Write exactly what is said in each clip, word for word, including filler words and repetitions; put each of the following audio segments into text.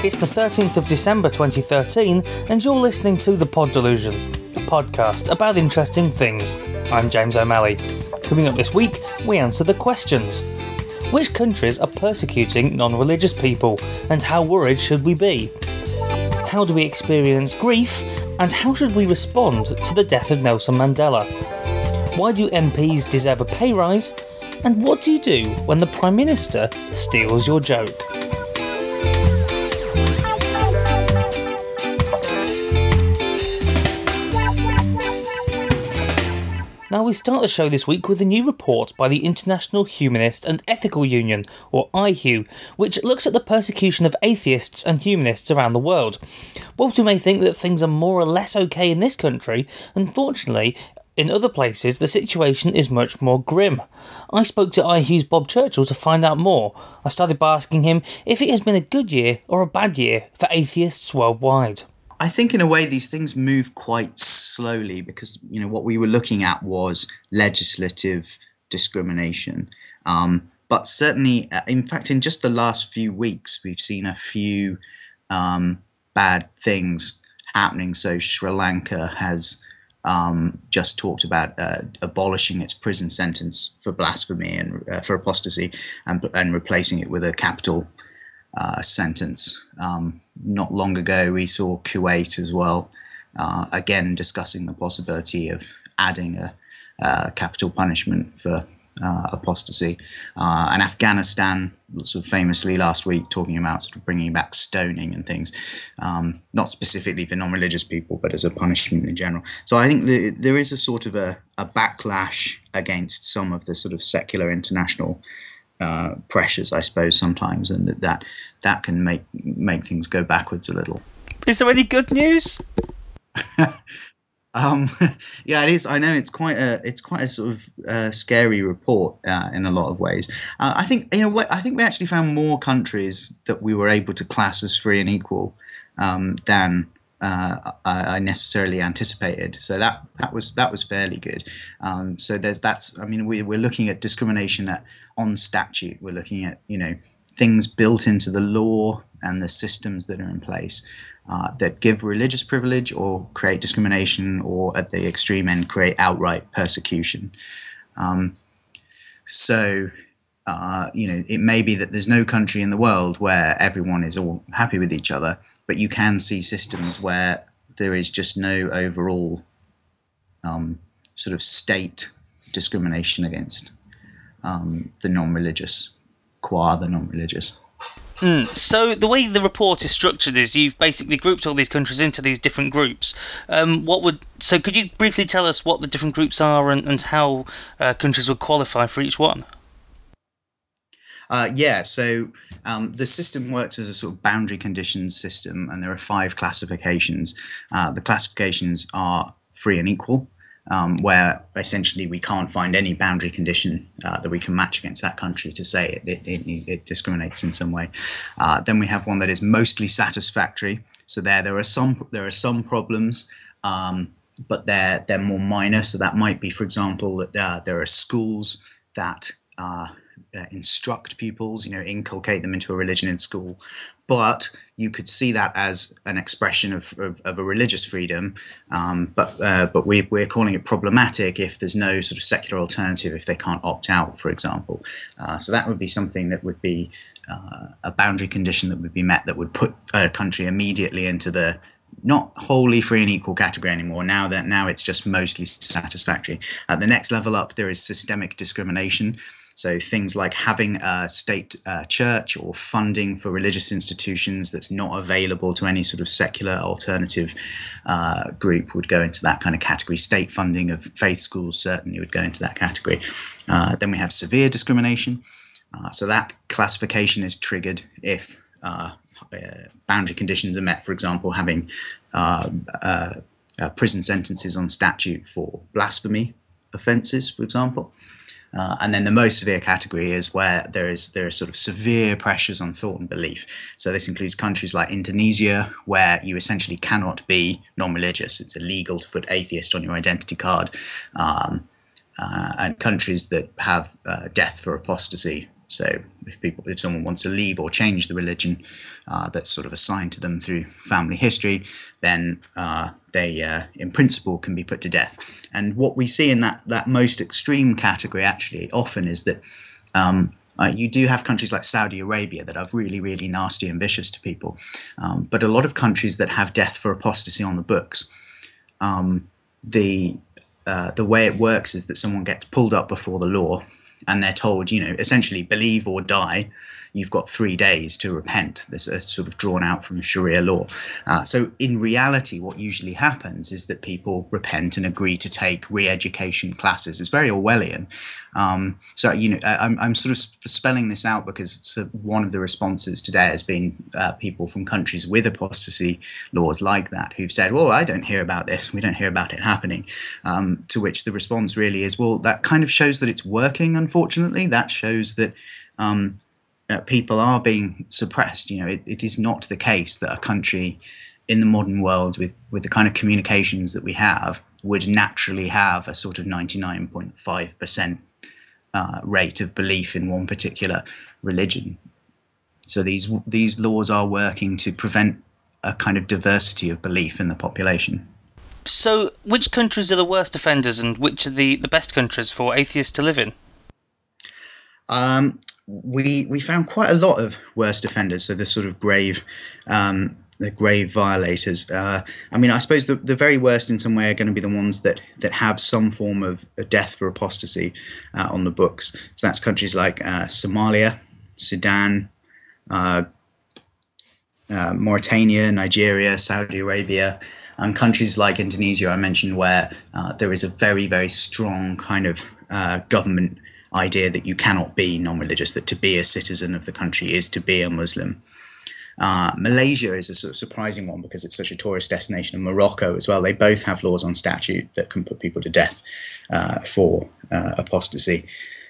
It's the thirteenth of December twenty thirteen, and you're listening to The Pod Delusion, a podcast about interesting things. I'm James O'Malley. Coming up this week, we answer the questions. Which countries are persecuting non-religious people, and how worried should we be? How do we experience grief, and how should we respond to the death of Nelson Mandela? Why do M Ps deserve a pay rise? And what do you do when the Prime Minister steals your joke? Now, we start the show this week with a new report by the International Humanist and Ethical Union, or I H U, which looks at the persecution of atheists and humanists around the world. Whilst we may think that things are more or less okay in this country, unfortunately, in other places the situation is much more grim. I spoke to I H U's Bob Churchill to find out more. I started by asking him if it has been a good year or a bad year for atheists worldwide. I think in a way these things move quite slowly because, you know, what we were looking at was legislative discrimination. Um, but certainly, in fact, in just the last few weeks, we've seen a few um, bad things happening. So Sri Lanka has um, just talked about uh, abolishing its prison sentence for blasphemy and uh, for apostasy and, and replacing it with a capital Uh, sentence. Um, not long ago, we saw Kuwait as well, uh, again discussing the possibility of adding a, a capital punishment for uh, apostasy. Uh, and Afghanistan, sort of famously last week, talking about sort of bringing back stoning and things, um, not specifically for non-religious people, but as a punishment in general. So I think the, there is a sort of a, a backlash against some of the sort of secular international Uh, pressures, I suppose, sometimes, and that, that that can make make things go backwards a little. Is there any good news? um, yeah, it is. I know it's quite a it's quite a sort of uh, scary report uh, in a lot of ways. Uh, I think you know what I think we actually found more countries that we were able to class as free and equal um, than uh, I, I necessarily anticipated. So that that was that was fairly good. Um, so there's that's. I mean, we, we're looking at discrimination at on statute. We're looking at, you know, things built into the law and the systems that are in place uh, that give religious privilege or create discrimination, or at the extreme end create outright persecution. Um, so, uh, you know, it may be that there's no country in the world where everyone is all happy with each other, but you can see systems where there is just no overall um, sort of state discrimination against Um, the non-religious, qua the non-religious. Mm. So the way the report is structured is you've basically grouped all these countries into these different groups. Um, what would so could you briefly tell us what the different groups are and, and how uh, countries would qualify for each one? Uh, yeah, so um, the system works as a sort of boundary conditions system, and there are five classifications. Uh, the classifications are free and equal, Um, where essentially we can't find any boundary condition uh, that we can match against that country to say it, it, it, it discriminates in some way. Uh, then we have one that is mostly satisfactory. So there there are some there are some problems, um, but they're they're more minor. So that might be, for example, that uh, there are schools that uh, uh, instruct pupils, you know, inculcate them into a religion in school. But you could see that as an expression of, of, of a religious freedom, um, but uh, but we, we're calling it problematic if there's no sort of secular alternative, if they can't opt out, for example. Uh, so that would be something that would be uh, a boundary condition that would be met that would put a country immediately into the not wholly free and equal category anymore. Now that now it's just mostly satisfactory. At the next level up, there is systemic discrimination. So things like having a state uh, church or funding for religious institutions that's not available to any sort of secular alternative uh, group would go into that kind of category. State funding of faith schools certainly would go into that category. Uh, then we have severe discrimination. Uh, so that classification is triggered if uh, uh, boundary conditions are met, for example, having uh, uh, uh, prison sentences on statute for blasphemy offences, for example. Uh, and then the most severe category is where there is there are sort of severe pressures on thought and belief. So this includes countries like Indonesia, where you essentially cannot be non-religious. It's illegal to put atheist on your identity card. Um, uh, and countries that have uh, death for apostasy So if people, if someone wants to leave or change the religion uh, that's sort of assigned to them through family history, then uh, they, uh, in principle, can be put to death. And what we see in that that most extreme category, actually, often is that um, uh, you do have countries like Saudi Arabia that are really, really nasty and vicious to people, um, but a lot of countries that have death for apostasy on the books, um, the uh, the way it works is that someone gets pulled up before the law. And they're told, you know, essentially believe or die. You've got three days to repent. This is sort of drawn out from Sharia law. Uh, so in reality, what usually happens is that people repent and agree to take re-education classes. It's very Orwellian. Um, so, you know, I, I'm, I'm sort of spelling this out because so one of the responses today has been uh, people from countries with apostasy laws like that who've said, well, I don't hear about this. We don't hear about it happening. Um, to which the response really is, well, that kind of shows that it's working, unfortunately. That shows that um, Uh, people are being suppressed. You know, it, it is not the case that a country in the modern world with, with the kind of communications that we have would naturally have a sort of ninety-nine point five percent uh, rate of belief in one particular religion. So these these laws are working to prevent a kind of diversity of belief in the population. So which countries are the worst offenders and which are the, the best countries for atheists to live in? Um, we we found quite a lot of worst offenders, so the sort of grave, um, the grave violators. Uh, I mean, I suppose the, the very worst in some way are going to be the ones that, that have some form of death for apostasy uh, on the books. So that's countries like uh, Somalia, Sudan, uh, uh, Mauritania, Nigeria, Saudi Arabia, and countries like Indonesia I mentioned, where uh, there is a very, very strong kind of uh, government idea that you cannot be non-religious, that to be a citizen of the country is to be a Muslim. Uh, Malaysia is a sort of surprising one because it's such a tourist destination, and Morocco as well. They both have laws on statute that can put people to death uh, for uh, apostasy.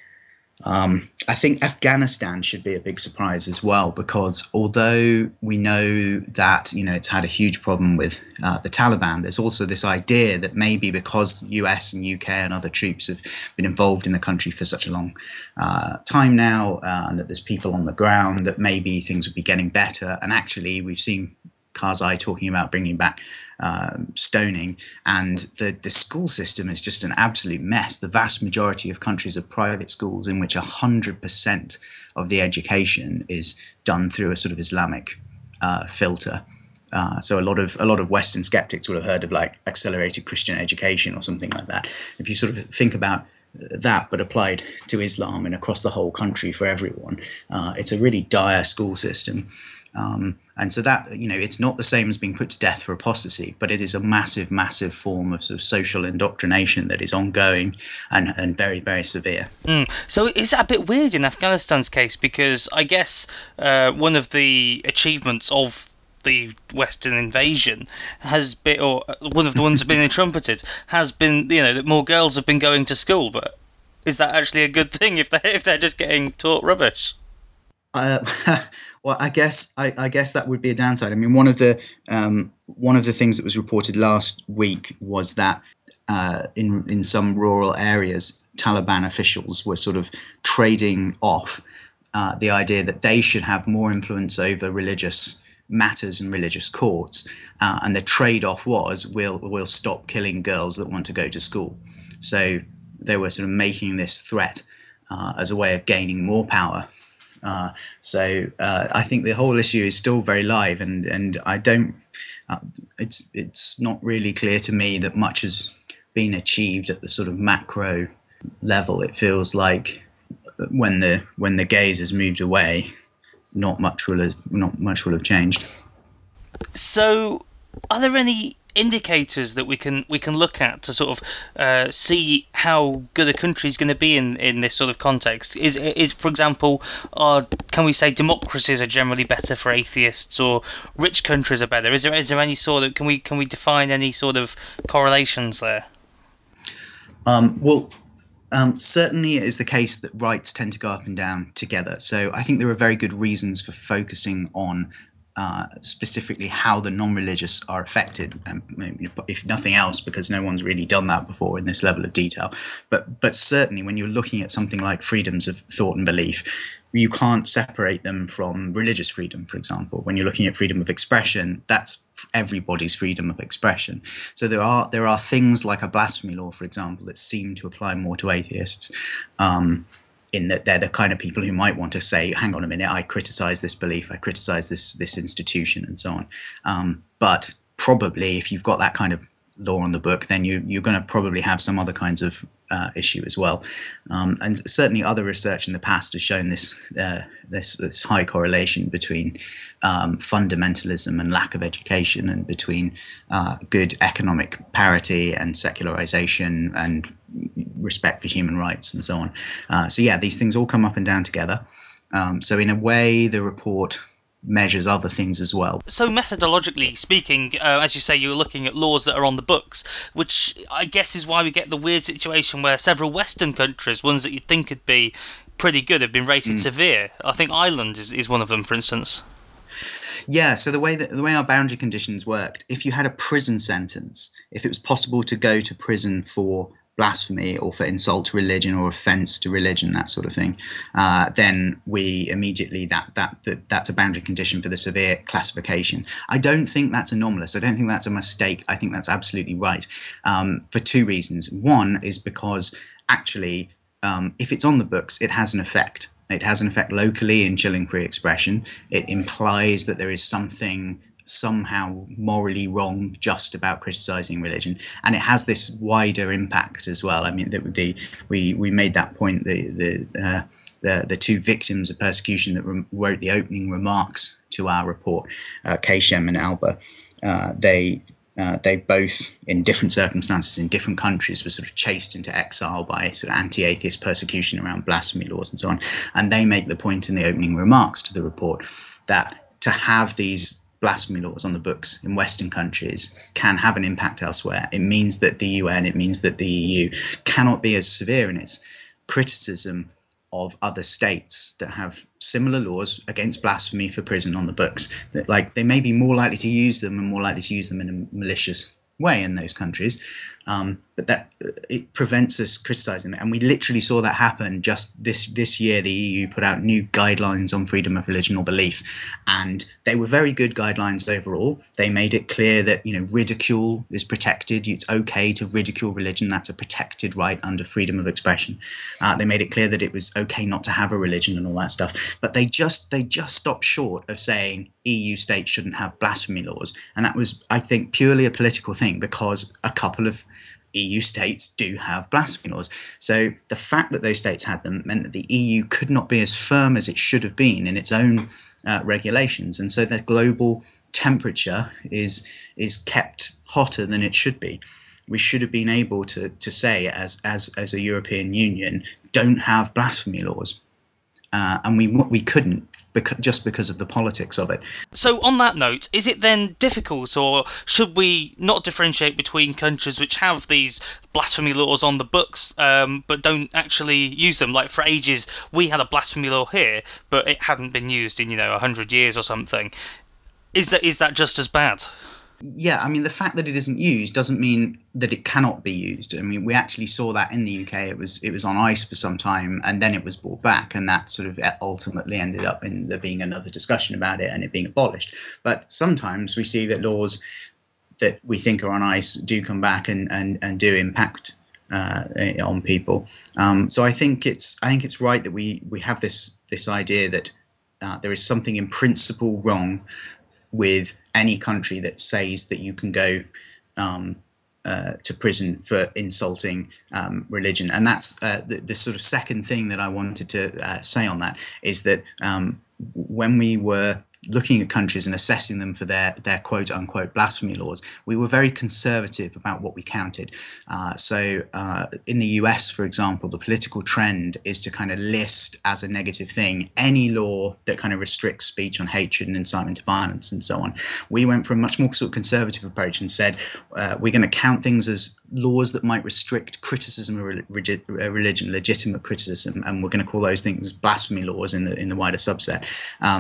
Um, I think Afghanistan should be a big surprise as well, because although we know that, you know, it's had a huge problem with uh, the Taliban, there's also this idea that maybe because U S and U K and other troops have been involved in the country for such a long uh, time now, uh, and that there's people on the ground, that maybe things would be getting better. And actually, we've seen Karzai talking about bringing back um, stoning, and the, the school system is just an absolute mess. The vast majority of countries are private schools in which one hundred percent of the education is done through a sort of Islamic uh, filter. Uh, so a lot of a lot of Western skeptics will have heard of like accelerated Christian education or something like that. If you sort of think about that, but applied to Islam and across the whole country for everyone, uh, it's a really dire school system. Um, and so that, you know, it's not the same as being put to death for apostasy, but it is a massive, massive form of sort of social indoctrination that is ongoing and, and very, very severe. Mm. So is that a bit weird in Afghanistan's case? Because I guess uh, one of the achievements of the Western invasion has been, or one of the ones that have been trumpeted, has been, you know, that more girls have been going to school. But is that actually a good thing if they if they're just getting taught rubbish? Uh, well, I guess I, I guess that would be a downside. I mean, one of the um, one of the things that was reported last week was that uh, in in some rural areas, Taliban officials were sort of trading off uh, the idea that they should have more influence over religious matters and religious courts, uh, and the trade-off was we'll we'll stop killing girls that want to go to school. So they were sort of making this threat uh, as a way of gaining more power. Uh, so uh, I think the whole issue is still very live, and and I don't. Uh, it's it's not really clear to me that much has been achieved at the sort of macro level. It feels like when the when the gaze has moved away, not much will have not much will have changed. So, are there any indicators that we can we can look at to sort of uh, see how good a country is going to be in, in this sort of context? Is is for example, are can we say democracies are generally better for atheists, or rich countries are better? Is there is there any sort of can we can we define any sort of correlations there? Um, well. Um, certainly it is the case that rights tend to go up and down together. So I think there are very good reasons for focusing on uh, specifically how the non-religious are affected, and if nothing else, because no one's really done that before in this level of detail. But but certainly when you're looking at something like freedoms of thought and belief, you can't separate them from religious freedom, for example. When you're looking at freedom of expression, that's everybody's freedom of expression. So there are there are things like a blasphemy law, for example, that seem to apply more to atheists. Um, in that they're the kind of people who might want to say, hang on a minute, I criticize this belief, I criticize this this institution, and so on. Um, but probably if you've got that kind of law on the book, then you, you're going to probably have some other kinds of uh, issue as well. Um, and certainly other research in the past has shown this uh, this, this high correlation between um, fundamentalism and lack of education, and between uh, good economic parity and secularization and respect for human rights and so on. Uh, so yeah, these things all come up and down together. Um, so in a way, the report measures other things as well. So methodologically speaking, uh, as you say, you're looking at laws that are on the books, which I guess is why we get the weird situation where several Western countries, ones that you'd think would be pretty good, have been rated mm. severe. I think Ireland is, is one of them, for instance. Yeah, so the way that the way our boundary conditions worked, if you had a prison sentence, if it was possible to go to prison for blasphemy or for insult to religion or offence to religion, that sort of thing, uh, then we immediately that, that that that's a boundary condition for the severe classification. I don't think that's anomalous. I don't think that's a mistake. I think that's absolutely right, um, for two reasons. One is because actually, um, if it's on the books, it has an effect. It has an effect locally in chilling free expression. It implies that there is something somehow morally wrong just about criticizing religion, and it has this wider impact as well. I mean, the, the we we made that point. The the uh, the the two victims of persecution that re- wrote the opening remarks to our report, uh, Keshem and Alba, uh, they. Uh, they both, in different circumstances in different countries, were sort of chased into exile by sort of anti-atheist persecution around blasphemy laws and so on. And they make the point in the opening remarks to the report that to have these blasphemy laws on the books in Western countries can have an impact elsewhere. It means that the U N, it means that the E U cannot be as severe in its criticism of other states that have similar laws against blasphemy for prison on the books. That, like, they may be more likely to use them and more likely to use them in a malicious way in those countries, um, but that uh, it prevents us criticizing them. And we literally saw that happen just this this year. The E U put out new guidelines on freedom of religion or belief, and they were very good guidelines overall. They made it clear that, you know, ridicule is protected. It's okay to ridicule religion. That's a protected right under freedom of expression. Uh, they made it clear that it was okay not to have a religion and all that stuff. But they just they just stopped short of saying E U states shouldn't have blasphemy laws, and that was, I think, purely a political thing, because a couple of E U states do have blasphemy laws. So the fact that those states had them meant that the E U could not be as firm as it should have been in its own uh, regulations, and so the global temperature is is kept hotter than it should be. We should have been able to to say, as as as a European Union, don't have blasphemy laws. Uh, and we we couldn't because, just because of the politics of it. So on that note, is it then difficult, or should we not differentiate between countries which have these blasphemy laws on the books um, but don't actually use them? Like, for ages we had a blasphemy law here, but it hadn't been used in, you know, a hundred years or something. Is that is that just as bad? Yeah, I mean, the fact that it isn't used doesn't mean that it cannot be used. I mean, we actually saw that in the U K. It was it was on ice for some time, and then it was brought back, and that sort of ultimately ended up in there being another discussion about it and it being abolished. But sometimes we see that laws that we think are on ice do come back and and, and do impact uh, on people. Um, so I think it's I think it's right that we we have this this idea that uh, there is something in principle wrong with any country that says that you can go um, uh, to prison for insulting um, religion. And that's uh, the, the sort of second thing that I wanted to uh, say on that is that um, when we were looking at countries and assessing them for their their quote unquote blasphemy laws, we were very conservative about what we counted. Uh, so uh, in the U S, for example, the political trend is to kind of list as a negative thing any law that kind of restricts speech on hatred and incitement to violence and so on. We went for a much more sort of conservative approach and said uh, we're going to count things as laws that might restrict criticism of religion, legitimate criticism, and we're going to call those things blasphemy laws in the in the wider subset. Um,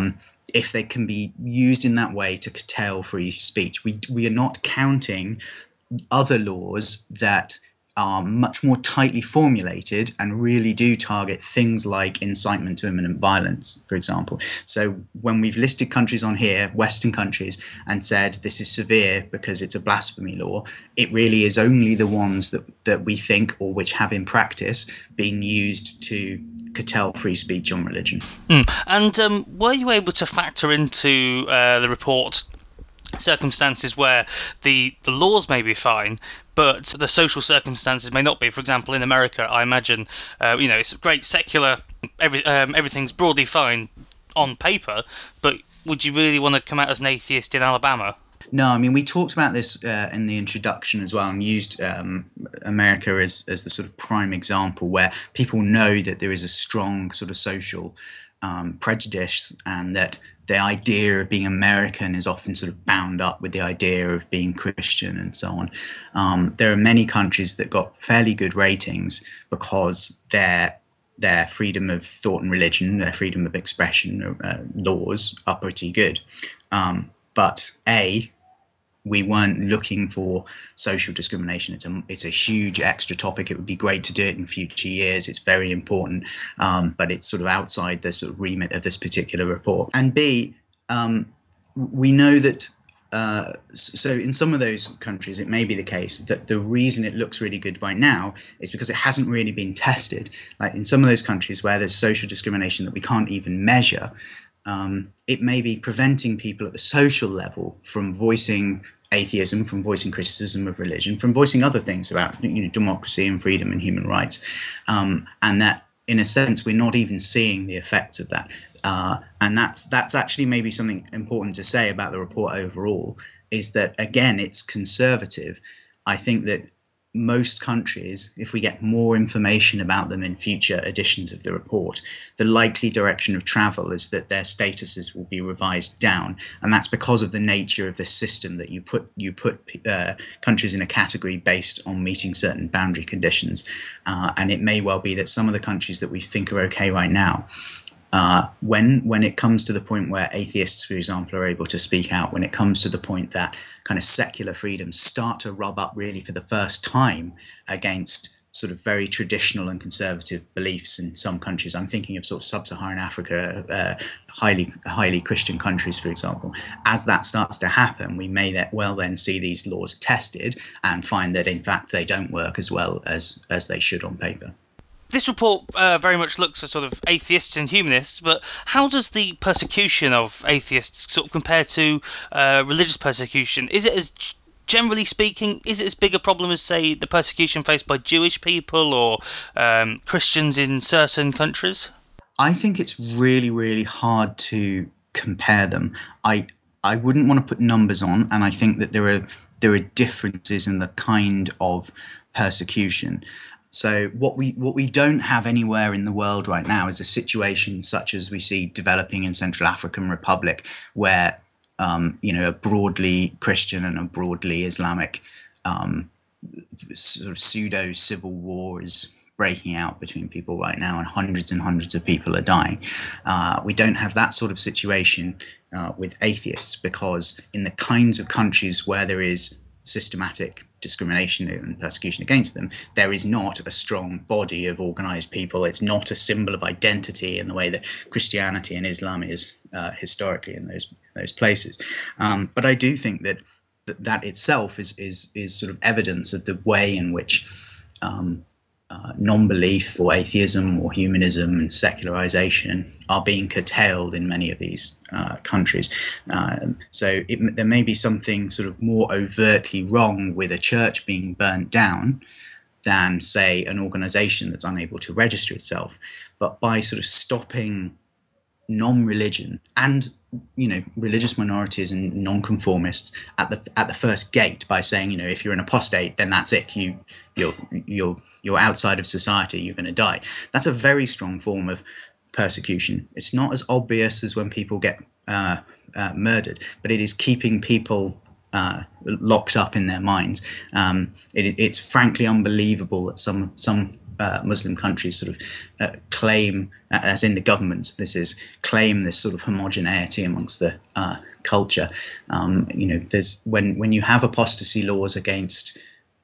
if they can be used in that way to curtail free speech. We we are not counting other laws that are much more tightly formulated and really do target things like incitement to imminent violence, for example. So when we've listed countries on here, Western countries, and said this is severe because it's a blasphemy law, it really is only the ones that, that we think, or which have in practice been used to curtail free speech on religion. Mm. And um, were you able to factor into uh, the report circumstances where the, the laws may be fine, but the social circumstances may not be? For example, in America, I imagine, uh, you know, it's a great secular, every, um, everything's broadly fine on paper, but would you really want to come out as an atheist in Alabama? No, I mean, we talked about this uh, in the introduction as well, and used um, America as, as the sort of prime example where people know that there is a strong sort of social um, prejudice, and that the idea of being American is often sort of bound up with the idea of being Christian and so on. Um, there are many countries that got fairly good ratings because their their freedom of thought and religion, their freedom of expression uh, laws are pretty good. Um, but A, we weren't looking for social discrimination. It's a, it's a huge extra topic. It would be great to do it in future years. It's very important, um, but it's sort of outside the sort of remit of this particular report. And B, um, we know that, uh, so in some of those countries, it may be the case that the reason it looks really good right now is because it hasn't really been tested. Like in some of those countries where there's social discrimination that we can't even measure, Um, it may be preventing people at the social level from voicing atheism, from voicing criticism of religion, from voicing other things about, you know, democracy and freedom and human rights, um, and that, in a sense, we're not even seeing the effects of that. Uh, and that's that's actually maybe something important to say about the report overall, is that, again, it's conservative. I think that most countries, if we get more information about them in future editions of the report, the likely direction of travel is that their statuses will be revised down, and that's because of the nature of this system, that you put you put uh, countries in a category based on meeting certain boundary conditions, uh, and it may well be that some of the countries that we think are okay right now, Uh, when when it comes to the point where atheists, for example, are able to speak out, when it comes to the point that kind of secular freedoms start to rub up really for the first time against sort of very traditional and conservative beliefs in some countries. I'm thinking of sort of sub-Saharan Africa, uh, highly highly Christian countries, for example. As that starts to happen, we may that well then see these laws tested and find that, in fact, they don't work as well as, as they should on paper. This report uh, very much looks at sort of atheists and humanists, but how does the persecution of atheists sort of compare to uh, religious persecution? Is it, as generally speaking, is it as big a problem as, say, the persecution faced by Jewish people or um, Christians in certain countries? I think it's really, really hard to compare them. I I wouldn't want to put numbers on, and I think that there are there are differences in the kind of persecution. So what we what we don't have anywhere in the world right now is a situation such as we see developing in Central African Republic, where um, you know, a broadly Christian and a broadly Islamic um, sort of pseudo civil war is breaking out between people right now, and hundreds and hundreds of people are dying. Uh, we don't have that sort of situation uh, with atheists, because in the kinds of countries where there is systematic discrimination and persecution against them, there is not a strong body of organized people. It's not a symbol of identity in the way that Christianity and Islam is uh, historically in those in those places. Um, but I do think that that, that itself is is is sort of evidence of the way in which um, uh, non-belief or atheism or humanism and secularization are being curtailed in many of these uh, countries. Um, so it, there may be something sort of more overtly wrong with a church being burnt down than, say, an organization that's unable to register itself. But by sort of stopping non-religion and, you know, religious minorities and non-conformists at the at the first gate, by saying, you know, if you're an apostate, then that's it. You you're you're you're outside of society. You're going to die. That's a very strong form of persecution. It's not as obvious as when people get uh, uh, murdered, but it is keeping people uh, locked up in their minds. Um, it, it's frankly unbelievable that some some uh, Muslim countries sort of uh, claim, as in the governments, this is claim this sort of homogeneity amongst the uh, culture. Um, you know, there's when when you have apostasy laws against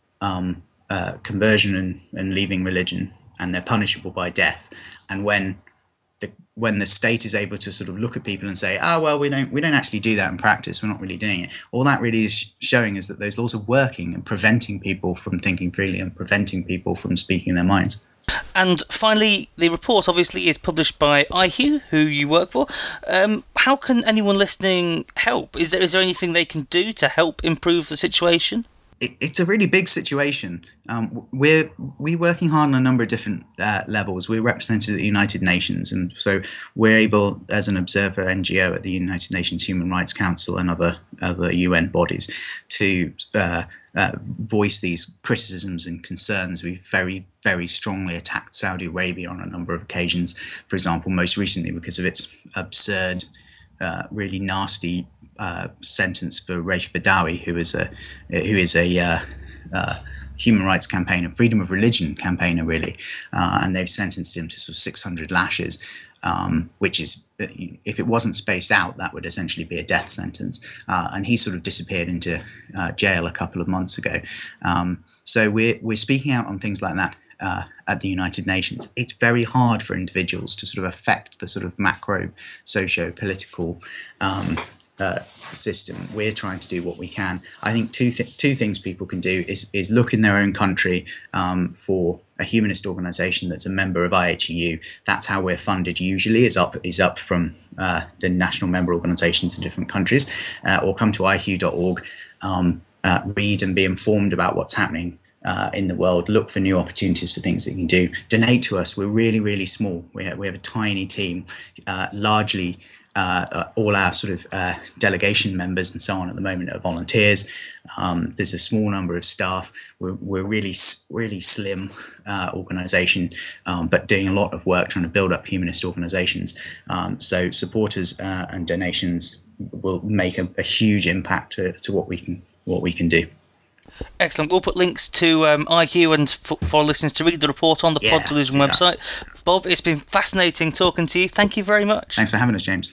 um, uh, conversion and, and leaving religion, and they're punishable by death, and when the when the state is able to sort of look at people and say, oh, well, we don't we don't actually do that in practice, we're not really doing it. All that really is showing is that those laws are working and preventing people from thinking freely and preventing people from speaking their minds. And finally, the report obviously is published by I H U, who you work for. Um, how can anyone listening help? Is there is there anything they can do to help improve the situation? It, it's a really big situation. Um, we're we're working hard on a number of different uh, levels. We're represented at the United Nations, and so we're able, as an observer N G O at the United Nations Human Rights Council and other other U N bodies, to uh, uh, voice these criticisms and concerns. We've very very strongly attacked Saudi Arabia on a number of occasions. For example, most recently because of its absurd, uh, really nasty Uh, sentence for Raif Badawi, who is a who is a uh, uh, human rights campaigner, freedom of religion campaigner, really, uh, and they've sentenced him to sort of six hundred lashes, um, which is, if it wasn't spaced out, that would essentially be a death sentence. Uh, and he sort of disappeared into uh, jail a couple of months ago. Um, so we're we're speaking out on things like that. Uh, at the United Nations. It's very hard for individuals to sort of affect the sort of macro socio-political um, uh, system. We're trying to do what we can. I think two th- two things people can do is is look in their own country um, for a humanist organisation that's a member of I H U. That's how we're funded usually, is up is up from uh, the national member organisations in different countries, uh, or come to I H U dot org, um, uh, read and be informed about what's happening Uh, in the world, look for new opportunities for things that you can do. Donate to us. We're really, really small. We have, we have a tiny team, uh, largely uh, uh, all our sort of uh, delegation members and so on at the moment are volunteers. Um, there's a small number of staff. We're, we're really, really slim uh, organisation, um, but doing a lot of work trying to build up humanist organisations. Um, so supporters uh, and donations will make a, a huge impact to, to what we can what we can do. Excellent. We'll put links to um, I H U and for, for listeners to read the report on the yeah, Pod Delusion website. Bob, it's been fascinating talking to you. Thank you very much. Thanks for having us, James.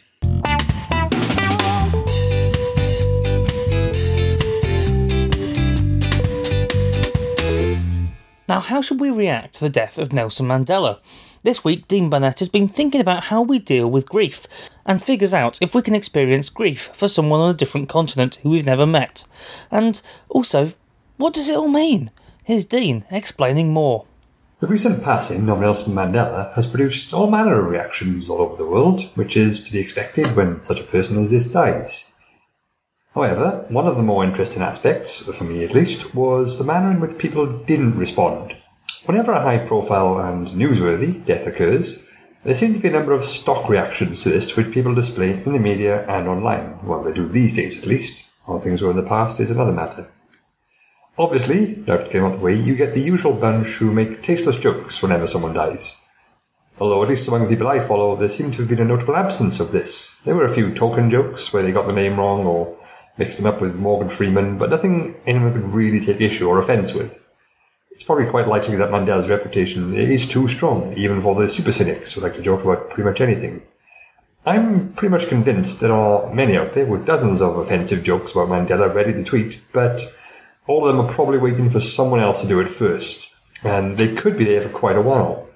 Now, how should we react to the death of Nelson Mandela? This week, Dean Burnett has been thinking about how we deal with grief and figures out if we can experience grief for someone on a different continent who we've never met. And also, what does it all mean? Here's Dean explaining more. The recent passing of Nelson Mandela has produced all manner of reactions all over the world, which is to be expected when such a person as this dies. However, one of the more interesting aspects, for me at least, was the manner in which people didn't respond. Whenever a high-profile and newsworthy death occurs, there seem to be a number of stock reactions to this which people display in the media and online. Well, they do these days at least. How things were in the past is another matter. Obviously, now to get out of the way, you get the usual bunch who make tasteless jokes whenever someone dies. Although, at least among the people I follow, there seemed to have been a notable absence of this. There were a few token jokes where they got the name wrong or mixed them up with Morgan Freeman, but nothing anyone could really take issue or offence with. It's probably quite likely that Mandela's reputation is too strong, even for the super cynics who like to joke about pretty much anything. I'm pretty much convinced there are many out there with dozens of offensive jokes about Mandela ready to tweet, but all of them are probably waiting for someone else to do it first, and they could be there for quite a while.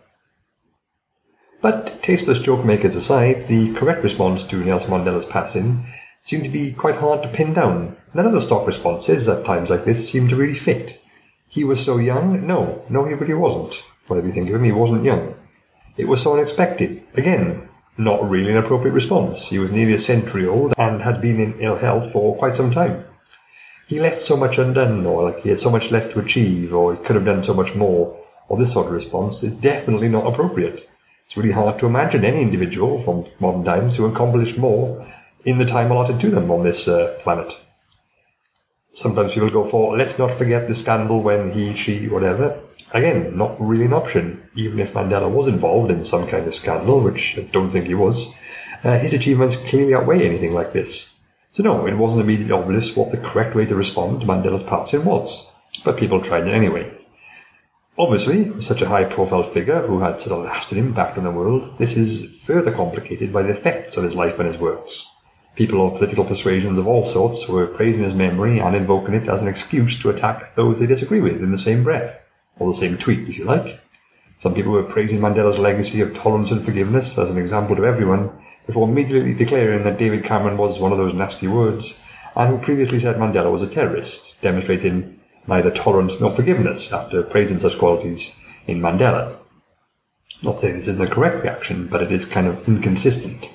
But tasteless joke makers aside, the correct response to Nelson Mandela's passing seemed to be quite hard to pin down. None of the stock responses at times like this seemed to really fit. He was so young? No, no he really wasn't. Whatever you think of him, he wasn't young. It was so unexpected. Again, not really an appropriate response. He was nearly a century old and had been in ill health for quite some time. He left so much undone, or like he had so much left to achieve, or he could have done so much more, or this sort of response is definitely not appropriate. It's really hard to imagine any individual from modern times who accomplished more in the time allotted to them on this uh, planet. Sometimes people go for, let's not forget the scandal when he, she, whatever. Again, not really an option. Even if Mandela was involved in some kind of scandal, which I don't think he was, uh, his achievements clearly outweigh anything like this. So no, it wasn't immediately obvious what the correct way to respond to Mandela's passing was, but people tried it anyway. Obviously, with such a high-profile figure who had such a lasting impact on the world, this is further complicated by the effects of his life and his works. People of political persuasions of all sorts were praising his memory and invoking it as an excuse to attack those they disagree with in the same breath, or the same tweet, if you like. Some people were praising Mandela's legacy of tolerance and forgiveness as an example to everyone, before immediately declaring that David Cameron was one of those nasty words, and who previously said Mandela was a terrorist, demonstrating neither tolerance nor forgiveness after praising such qualities in Mandela. Not saying this isn't the correct reaction, but it is kind of inconsistent.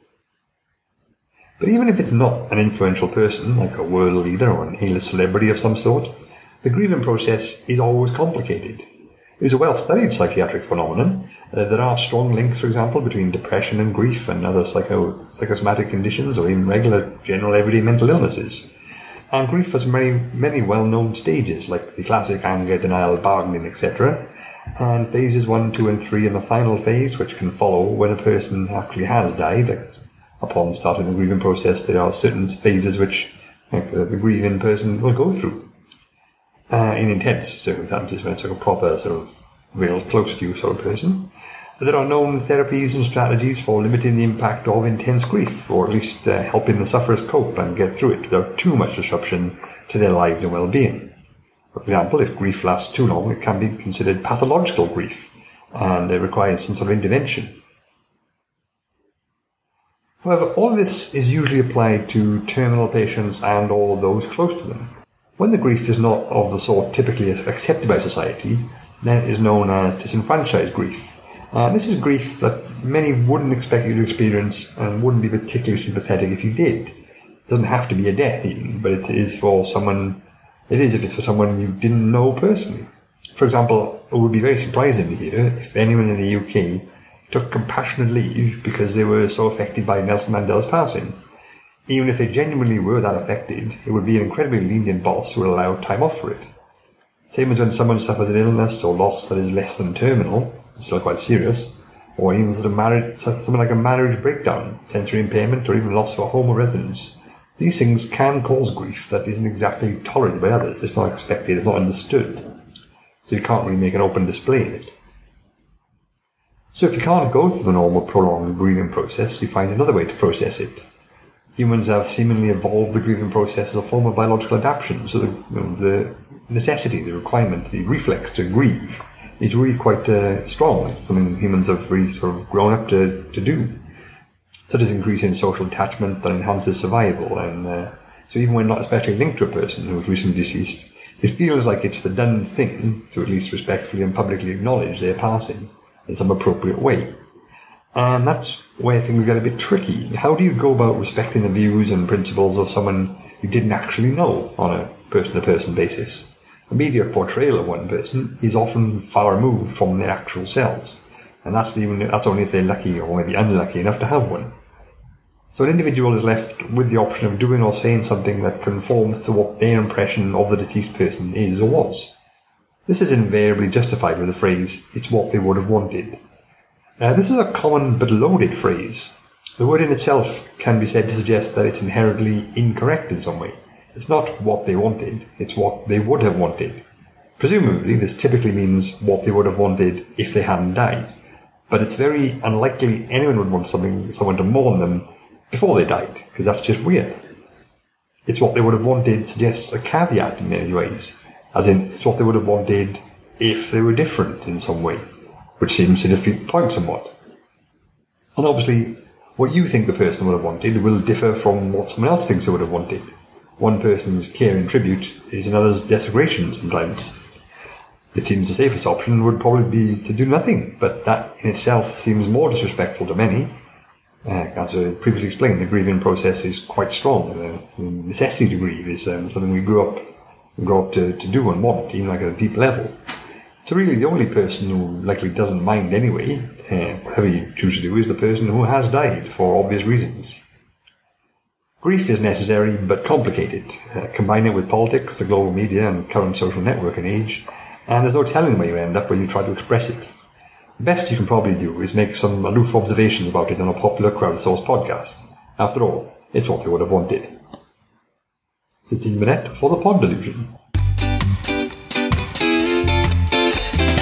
But even if it's not an influential person, like a world leader or an A-list celebrity of some sort, the grieving process is always complicated. It is a well-studied psychiatric phenomenon. Uh, there are strong links, for example, between depression and grief and other psycho- psychosomatic conditions or even regular, general, everyday mental illnesses. And grief has many, many well-known stages, like the classic anger, denial, bargaining, et cetera, and phases one, two, and three, and the final phase, which can follow when a person actually has died. Like, upon starting the grieving process, there are certain phases which like, the, the grieving person will go through uh, in intense circumstances, when it's like a proper sort of real close to you sort of person. There are known therapies and strategies for limiting the impact of intense grief, or at least uh, helping the sufferers cope and get through it without too much disruption to their lives and well-being. For example, if grief lasts too long, it can be considered pathological grief, and it requires some sort of intervention. However, all of this is usually applied to terminal patients and or those close to them. When the grief is not of the sort typically accepted by society, then it is known as disenfranchised grief. Uh, this is grief that many wouldn't expect you to experience and wouldn't be particularly sympathetic if you did. It doesn't have to be a death even, but it is for someone, it is if it's for someone you didn't know personally. For example, it would be very surprising to hear if anyone in the U K took compassionate leave because they were so affected by Nelson Mandela's passing. Even if they genuinely were that affected, it would be an incredibly lenient boss who would allow time off for it. Same as when someone suffers an illness or loss that is less than terminal, still quite serious, or even sort of marriage, something like a marriage breakdown, sensory impairment, or even loss of a home or residence. These things can cause grief that isn't exactly tolerated by others. It's not expected, it's not understood. So you can't really make an open display of it. So if you can't go through the normal prolonged grieving process, you find another way to process it. Humans have seemingly evolved the grieving process as a form of biological adaptation, so the, you know, the necessity, the requirement, the reflex to grieve is really quite uh, strong. It's something humans have really sort of grown up to, to do, such as increasing social attachment that enhances survival. And uh, so even when not especially linked to a person who was recently deceased, it feels like it's the done thing to at least respectfully and publicly acknowledge their passing in some appropriate way. And that's where things get a bit tricky. How do you go about respecting the views and principles of someone you didn't actually know on a person-to-person basis? The media portrayal of one person is often far removed from their actual selves, and that's even that's only if they're lucky or maybe unlucky enough to have one. So an individual is left with the option of doing or saying something that conforms to what their impression of the deceased person is or was. This is invariably justified with the phrase, "it's what they would have wanted." Uh, this is a common but loaded phrase. The word in itself can be said to suggest that it's inherently incorrect in some way. It's not what they wanted, it's what they would have wanted. Presumably, this typically means what they would have wanted if they hadn't died. But it's very unlikely anyone would want something, someone to mourn them before they died, because that's just weird. It's what they would have wanted suggests a caveat in many ways, as in, it's what they would have wanted if they were different in some way, which seems to defeat the point somewhat. And obviously, what you think the person would have wanted will differ from what someone else thinks they would have wanted. One person's care and tribute is another's desecration sometimes. It seems the safest option would probably be to do nothing, but that in itself seems more disrespectful to many. Uh, as I previously explained, the grieving process is quite strong. The, the necessity to grieve is um, something we grew up, we grew up to, to do and want, even like at a deep level. So really the only person who likely doesn't mind anyway, uh, whatever you choose to do, is the person who has died for obvious reasons. Grief is necessary but complicated. Uh, combine it with politics, the global media and current social networking age, and there's no telling where you end up when you try to express it. The best you can probably do is make some aloof observations about it on a popular crowdsourced podcast. After all, it's what they would have wanted. sixteen minutes for the Pod Delusion.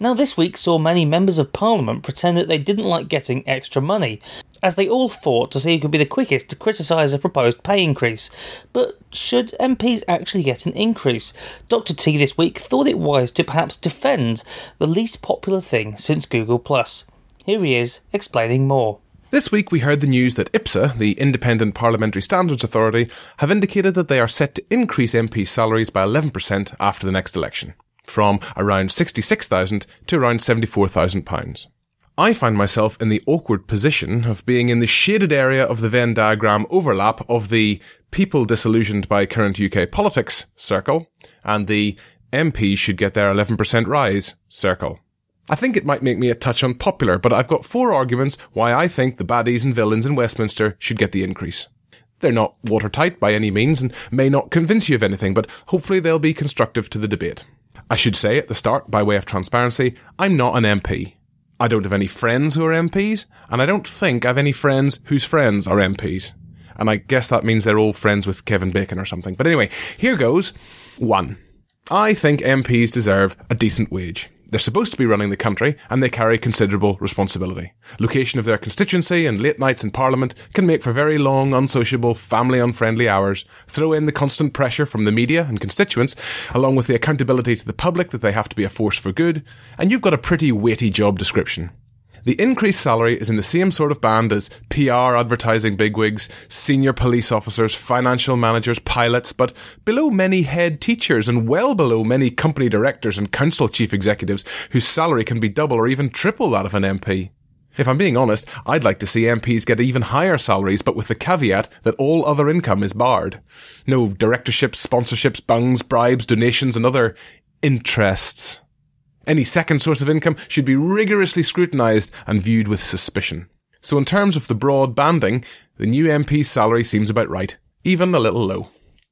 Now, this week saw many members of Parliament pretend that they didn't like getting extra money, as they all fought to see who could be the quickest to criticise a proposed pay increase. But should M Ps actually get an increase? Doctor T this week thought it wise to perhaps defend the least popular thing since Google plus. Here he is, explaining more. This week we heard the news that IPSA, the Independent Parliamentary Standards Authority, have indicated that they are set to increase M Ps' salaries by eleven percent after the next election, from around sixty-six thousand pounds to around seventy-four thousand pounds. I find myself in the awkward position of being in the shaded area of the Venn diagram overlap of the people disillusioned by current U K politics circle and the M Ps should get their eleven percent rise circle. I think it might make me a touch unpopular, but I've got four arguments why I think the baddies and villains in Westminster should get the increase. They're not watertight by any means and may not convince you of anything, but hopefully they'll be constructive to the debate. I should say at the start, by way of transparency, I'm not an M P. I don't have any friends who are M Ps, and I don't think I've any friends whose friends are M Ps. And I guess that means they're all friends with Kevin Bacon or something. But anyway, here goes. One. I think M Ps deserve a decent wage. They're supposed to be running the country, and they carry considerable responsibility. Location of their constituency and late nights in Parliament can make for very long, unsociable, family-unfriendly hours. Throw in the constant pressure from the media and constituents, along with the accountability to the public that they have to be a force for good, and you've got a pretty weighty job description. The increased salary is in the same sort of band as P R advertising bigwigs, senior police officers, financial managers, pilots, but below many head teachers and well below many company directors and council chief executives whose salary can be double or even triple that of an M P. If I'm being honest, I'd like to see M Ps get even higher salaries, but with the caveat that all other income is barred. No directorships, sponsorships, bungs, bribes, donations and other interests. Any second source of income should be rigorously scrutinised and viewed with suspicion. So in terms of the broad banding, the new M P's salary seems about right, even a little low.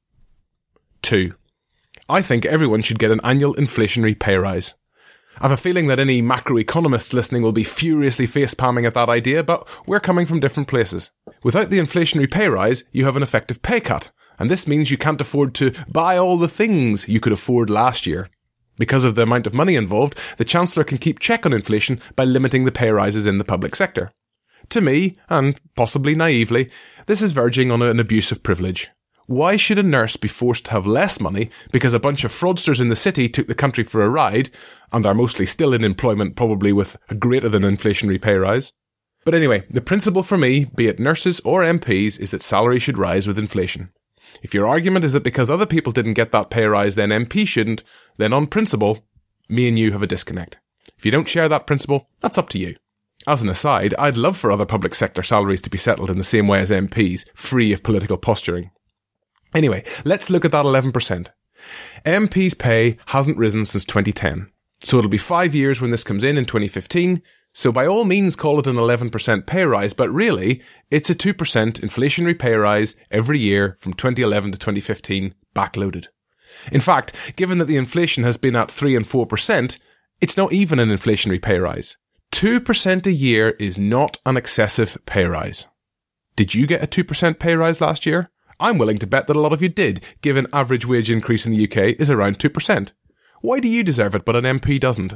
Two. I think everyone should get an annual inflationary pay rise. I have a feeling that any macroeconomists listening will be furiously face-palming at that idea, but we're coming from different places. Without the inflationary pay rise, you have an effective pay cut, and this means you can't afford to buy all the things you could afford last year. Because of the amount of money involved, the Chancellor can keep check on inflation by limiting the pay rises in the public sector. To me, and possibly naively, this is verging on an abuse of privilege. Why should a nurse be forced to have less money because a bunch of fraudsters in the city took the country for a ride, and are mostly still in employment probably with a greater than inflationary pay rise? But anyway, the principle for me, be it nurses or M Ps, is that salary should rise with inflation. If your argument is that because other people didn't get that pay rise, then M P shouldn't, then on principle, me and you have a disconnect. If you don't share that principle, that's up to you. As an aside, I'd love for other public sector salaries to be settled in the same way as M Ps, free of political posturing. Anyway, let's look at that eleven percent. M P's pay hasn't risen since twenty ten, so it'll be five years when this comes in in twenty fifteen, so by all means call it an eleven percent pay rise, but really, it's a two percent inflationary pay rise every year from twenty eleven to twenty fifteen, backloaded. In fact, given that the inflation has been at three and four percent, it's not even an inflationary pay rise. two percent a year is not an excessive pay rise. Did you get a two percent pay rise last year? I'm willing to bet that a lot of you did, given average wage increase in the U K is around two percent. Why do you deserve it but an M P doesn't?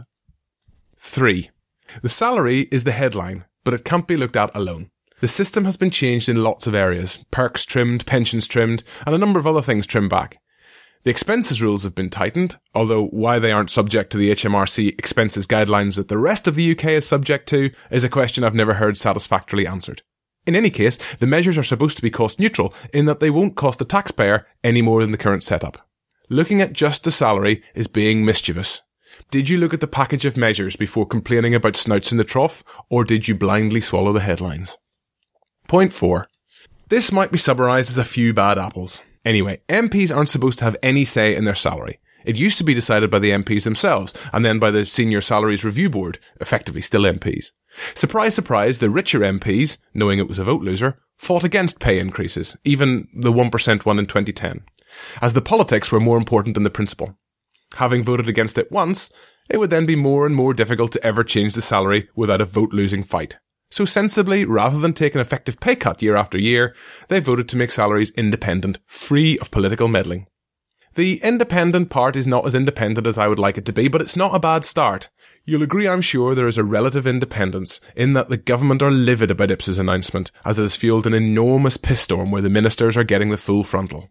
Three. The salary is the headline, but it can't be looked at alone. The system has been changed in lots of areas. Perks trimmed, pensions trimmed, and a number of other things trimmed back. The expenses rules have been tightened, although why they aren't subject to the H M R C expenses guidelines that the rest of the U K is subject to is a question I've never heard satisfactorily answered. In any case, the measures are supposed to be cost neutral in that they won't cost the taxpayer any more than the current setup. Looking at just the salary is being mischievous. Did you look at the package of measures before complaining about snouts in the trough, or did you blindly swallow the headlines? Point four. This might be summarised as a few bad apples. Anyway, M Ps aren't supposed to have any say in their salary. It used to be decided by the M Ps themselves, and then by the Senior Salaries Review Board, effectively still M Ps. Surprise, surprise, the richer M Ps, knowing it was a vote loser, fought against pay increases, even the one percent one in twenty ten, as the politics were more important than the principle. Having voted against it once, it would then be more and more difficult to ever change the salary without a vote-losing fight. So sensibly, rather than take an effective pay cut year after year, they voted to make salaries independent, free of political meddling. The independent part is not as independent as I would like it to be, but it's not a bad start. You'll agree, I'm sure, there is a relative independence in that the government are livid about I P S's announcement, as it has fuelled an enormous piss storm where the ministers are getting the full frontal.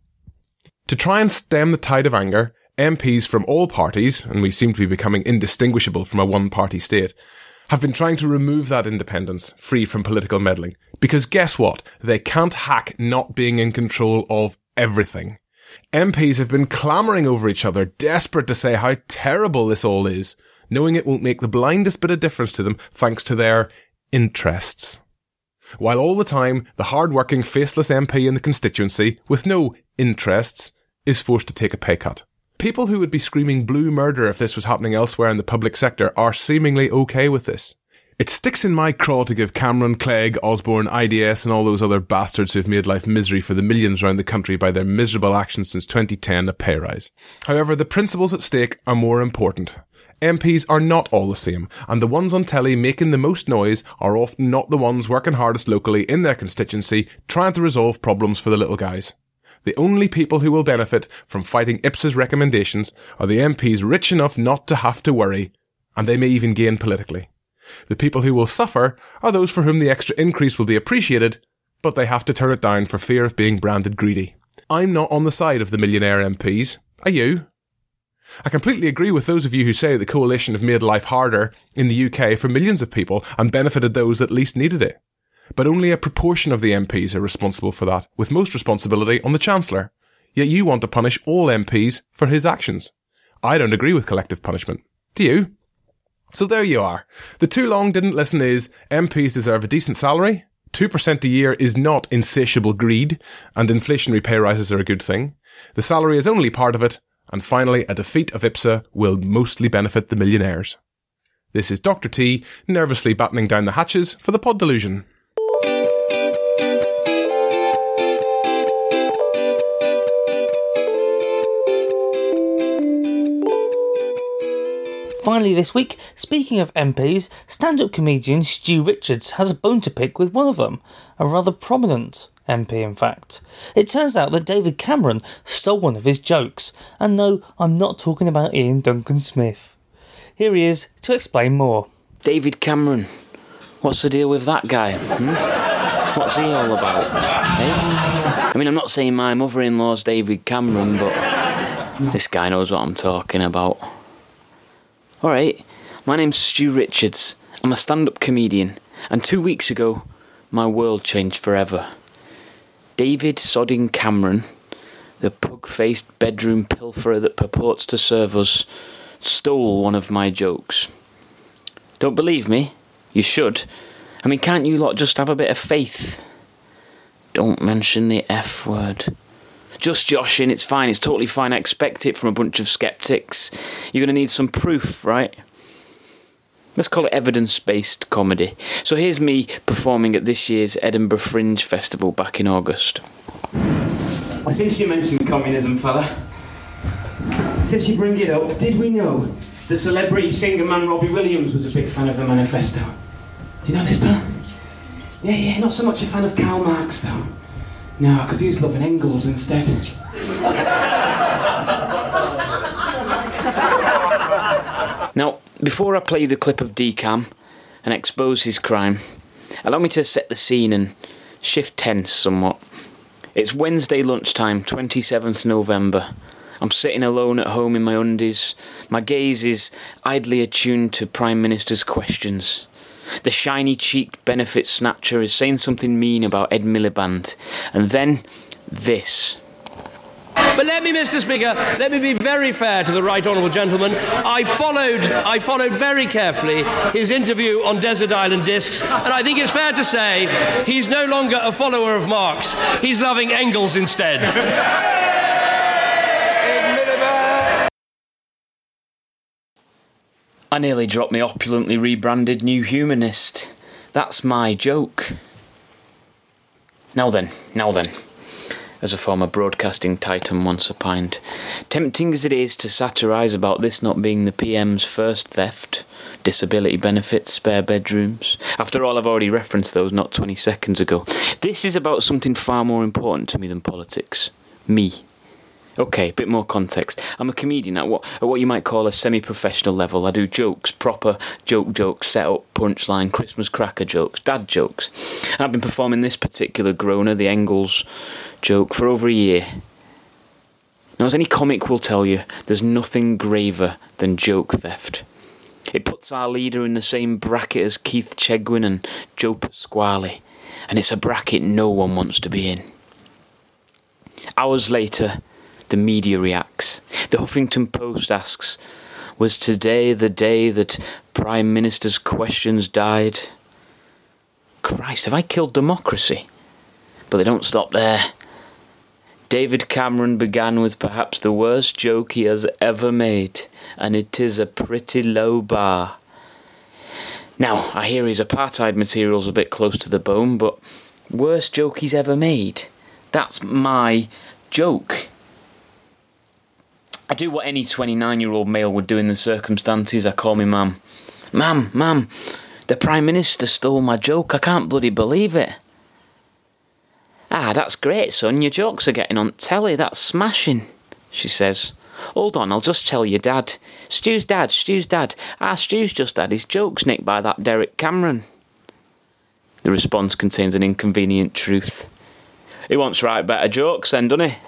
To try and stem the tide of anger, M Ps from all parties, and we seem to be becoming indistinguishable from a one-party state, have been trying to remove that independence, free from political meddling. Because guess what? They can't hack not being in control of everything. M Ps have been clamouring over each other, desperate to say how terrible this all is, knowing it won't make the blindest bit of difference to them thanks to their interests. While all the time, the hard-working, faceless M P in the constituency, with no interests, is forced to take a pay cut. People who would be screaming blue murder if this was happening elsewhere in the public sector are seemingly okay with this. It sticks in my craw to give Cameron, Clegg, Osborne, I D S and all those other bastards who've made life misery for the millions around the country by their miserable actions since twenty ten a pay rise. However, the principles at stake are more important. M Ps are not all the same, and the ones on telly making the most noise are often not the ones working hardest locally in their constituency, trying to resolve problems for the little guys. The only people who will benefit from fighting I P S's recommendations are the M Ps rich enough not to have to worry, and they may even gain politically. The people who will suffer are those for whom the extra increase will be appreciated, but they have to turn it down for fear of being branded greedy. I'm not on the side of the millionaire M Ps. Are you? I completely agree with those of you who say the coalition have made life harder in the U K for millions of people and benefited those that least needed it. But only a proportion of the M Ps are responsible for that, with most responsibility on the Chancellor. Yet you want to punish all M Ps for his actions. I don't agree with collective punishment. Do you? So there you are. The too long didn't listen is M Ps deserve a decent salary, two percent a year is not insatiable greed, and inflationary pay rises are a good thing. The salary is only part of it, and finally a defeat of I P S A will mostly benefit the millionaires. This is Doctor T, nervously battening down the hatches for the Pod Delusion. Finally this week, speaking of M Ps, stand-up comedian Stu Richards has a bone to pick with one of them, a rather prominent M P in fact. It turns out that David Cameron stole one of his jokes, and no, I'm not talking about Ian Duncan Smith. Here he is to explain more. David Cameron, what's the deal with that guy? Hmm? What's he all about? Eh? I mean, I'm not saying my mother-in-law's David Cameron, but this guy knows what I'm talking about. Alright, my name's Stu Richards. I'm a stand-up comedian, and two weeks ago, my world changed forever. David Sodding Cameron, the pug-faced bedroom pilferer that purports to serve us, stole one of my jokes. Don't believe me? You should. I mean, can't you lot just have a bit of faith? Don't mention the F word. Just joshing, it's fine, it's totally fine, I expect it from a bunch of skeptics. You're going to need some proof, right? Let's call it evidence-based comedy. So here's me performing at this year's Edinburgh Fringe Festival back in August. Well, since you mentioned communism, fella, since you bring it up, did we know that celebrity singer man Robbie Williams was a big fan of the manifesto? Do you know this, pal? Yeah, yeah, not so much a fan of Karl Marx, though. No, because he was loving Engels instead. Now, before I play the clip of D Cam and expose his crime, allow me to set the scene and shift tense somewhat. It's Wednesday lunchtime, twenty-seventh November. I'm sitting alone at home in my undies. My gaze is idly attuned to Prime Minister's questions. The shiny-cheeked benefit snatcher is saying something mean about Ed Miliband. And then, this. But let me, Mister Speaker, let me be very fair to the right honourable gentleman. I followed, I followed very carefully his interview on Desert Island Discs, and I think it's fair to say he's no longer a follower of Marx. He's loving Engels instead. I nearly dropped my opulently rebranded New Humanist. That's my joke. Now then, now then, as a former broadcasting titan once opined, tempting as it is to satirise about this not being the P M's first theft, disability benefits, spare bedrooms. After all, I've already referenced those not twenty seconds ago. This is about something far more important to me than politics. Me. Okay, a bit more context. I'm a comedian at what, at what you might call a semi-professional level. I do jokes, proper joke jokes, set-up, punchline, Christmas cracker jokes, dad jokes. And I've been performing this particular groaner, the Engels joke, for over a year. Now, as any comic will tell you, there's nothing graver than joke theft. It puts our leader in the same bracket as Keith Chegwin and Joe Pasquale, and it's a bracket no one wants to be in. Hours later, the media reacts. The Huffington Post asks, was today the day that Prime Minister's questions died? Christ, have I killed democracy? But they don't stop there. David Cameron began with perhaps the worst joke he has ever made, and it is a pretty low bar. Now, I hear his apartheid material's a bit close to the bone, but worst joke he's ever made? That's my joke. I do what any twenty-nine-year-old male would do in the circumstances. I call me Mum. Mum, Mum, the Prime Minister stole my joke. I can't bloody believe it. Ah, that's great, son. Your jokes are getting on telly. That's smashing, she says. Hold on, I'll just tell your dad. Stu's dad, Stu's dad. Ah, Stu's just had his jokes nicked by that Derek Cameron. The response contains an inconvenient truth. He wants to write better jokes then, doesn't he?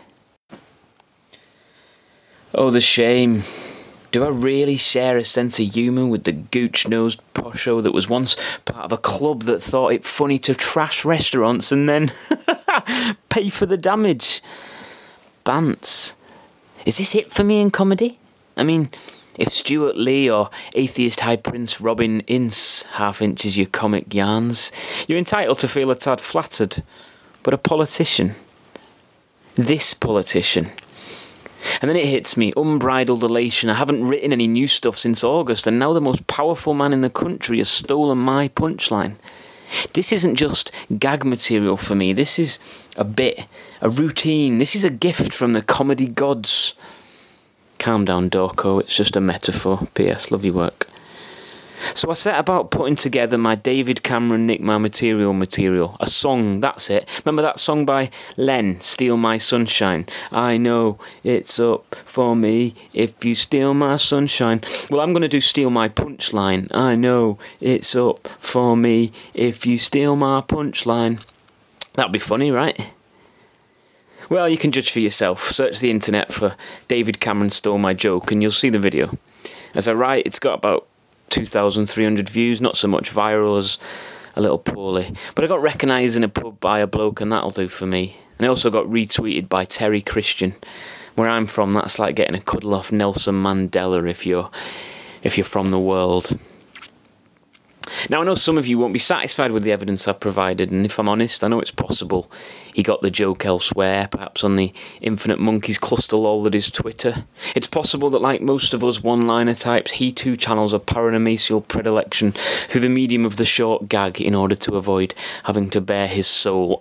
Oh, the shame. Do I really share a sense of humour with the gooch-nosed posho that was once part of a club that thought it funny to trash restaurants and then pay for the damage? Bants. Is this it for me in comedy? I mean, if Stuart Lee or atheist high prince Robin Ince half-inches your comic yarns, you're entitled to feel a tad flattered. But a politician, this politician, and then it hits me, unbridled elation. I haven't written any new stuff since August, and now the most powerful man in the country has stolen my punchline. This isn't just gag material for me. This is a bit, a routine. This is a gift from the comedy gods. Calm down, Dorco. It's just a metaphor. P S. Love your work. So I set about putting together my David Cameron Nick My Material material. A song, that's it. Remember that song by Len, Steal My Sunshine? I know it's up for me if you steal my sunshine. Well, I'm going to do Steal My Punchline. I know it's up for me if you steal my punchline. That'd be funny, right? Well, you can judge for yourself. Search the internet for David Cameron Stole My Joke and you'll see the video. As I write, it's got about two thousand three hundred views, not so much viral as a little poorly. But I got recognised in a pub by a bloke and that'll do for me. And I also got retweeted by Terry Christian. Where I'm from, that's like getting a cuddle off Nelson Mandela if you're, if you're from the world. Now, I know some of you won't be satisfied with the evidence I've provided, and if I'm honest, I know it's possible he got the joke elsewhere, perhaps on the Infinite Monkeys cluster lol that is Twitter. It's possible that, like most of us one-liner types, he too channels a paranamasial predilection through the medium of the short gag in order to avoid having to bare his soul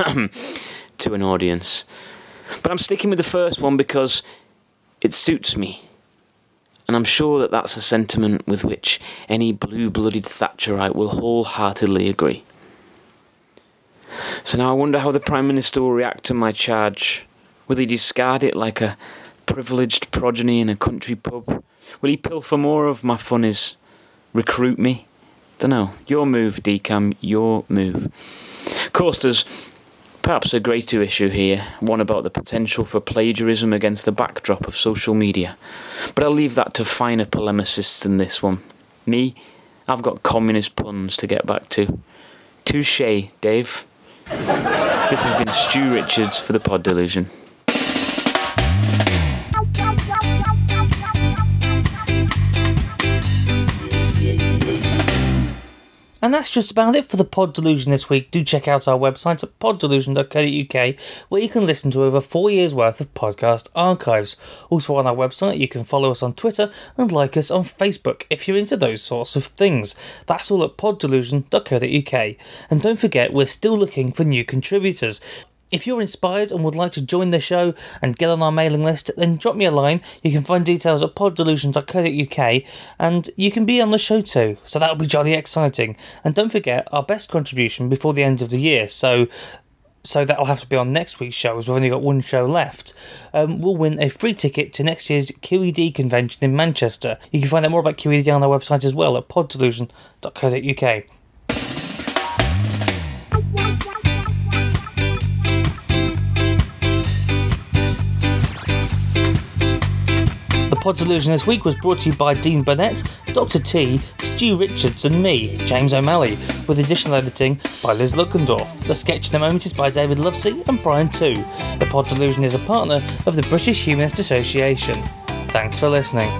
to an audience. But I'm sticking with the first one because it suits me. And I'm sure that that's a sentiment with which any blue-blooded Thatcherite will wholeheartedly agree. So now I wonder how the Prime Minister will react to my charge. Will he discard it like a privileged progeny in a country pub? Will he pilfer more of my funnies? Recruit me? Dunno. Your move, D CAM, your move. Of course, there's perhaps a greater issue here, one about the potential for plagiarism against the backdrop of social media. But I'll leave that to finer polemicists than this one. Me, I've got communist puns to get back to. Touché, Dave. This has been Stu Richards for the Pod Delusion. And that's just about it for the Pod Delusion this week. Do check out our website at pod delusion dot co dot uk, where you can listen to over four years' worth of podcast archives. Also on our website, you can follow us on Twitter and like us on Facebook if you're into those sorts of things. That's all at pod delusion dot co dot uk. And don't forget, we're still looking for new contributors. If you're inspired and would like to join the show and get on our mailing list, then drop me a line. You can find details at pod delusion dot co dot uk, and you can be on the show too, so that'll be jolly exciting. And don't forget, our best contribution before the end of the year, so so that'll have to be on next week's show, as we've only got one show left, um, will win a free ticket to next year's Q E D convention in Manchester. You can find out more about Q E D on our website as well at pod delusion dot co dot uk. The Pod Delusion this week was brought to you by Dean Burnett, Doctor T, Stu Richards and me, James O'Malley, with additional editing by Liz Luckendorf. The sketch in the moment is by David Lovesey and Brian Tu. The Pod Delusion is a partner of the British Humanist Association. Thanks for listening.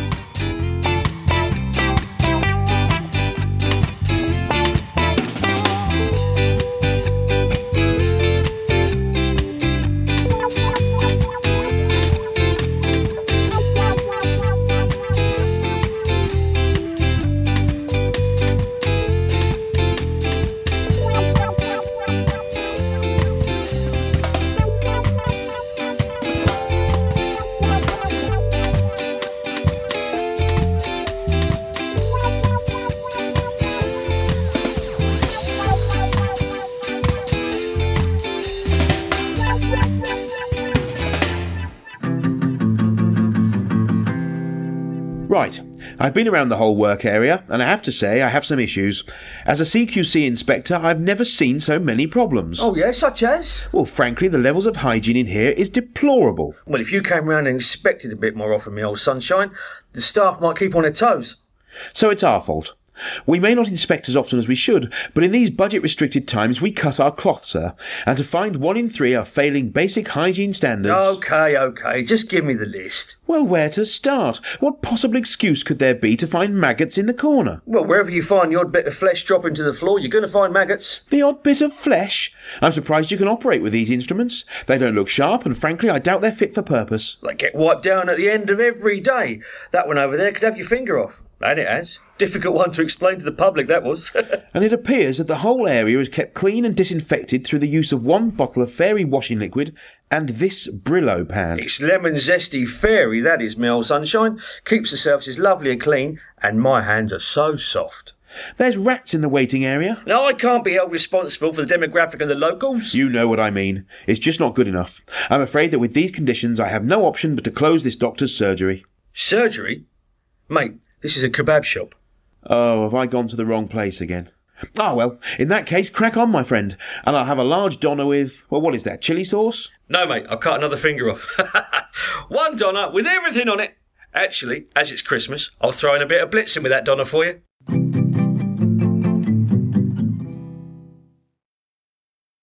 Right, I've been around the whole work area, and I have to say I have some issues. As a C Q C inspector, I've never seen so many problems. Oh yeah, such as? Well, frankly, the levels of hygiene in here is deplorable. Well, if you came round and inspected a bit more often, me old sunshine, the staff might keep on their toes. So it's our fault. We may not inspect as often as we should, but in these budget-restricted times we cut our cloth, sir. And to find one in three are failing basic hygiene standards... OK, OK, just give me the list. Well, where to start? What possible excuse could there be to find maggots in the corner? Well, wherever you find the odd bit of flesh dropping to the floor, you're going to find maggots. The odd bit of flesh? I'm surprised you can operate with these instruments. They don't look sharp, and frankly, I doubt they're fit for purpose. They get wiped down at the end of every day. That one over there could have your finger off. And it has. Difficult one to explain to the public, that was. And it appears that the whole area is kept clean and disinfected through the use of one bottle of fairy washing liquid and this Brillo pad. It's lemon zesty fairy, that is, me old sunshine. Keeps the surfaces lovely and clean, and my hands are so soft. There's rats in the waiting area. No, I can't be held responsible for the demographic of the locals. You know what I mean. It's just not good enough. I'm afraid that with these conditions I have no option but to close this doctor's surgery. Surgery? Mate, this is a kebab shop. Oh, have I gone to the wrong place again? Ah, well, in that case, crack on, my friend. And I'll have a large doner with, well, what is that, chilli sauce? No, mate, I'll cut another finger off. One doner with everything on it. Actually, as it's Christmas, I'll throw in a bit of blitzing with that doner for you.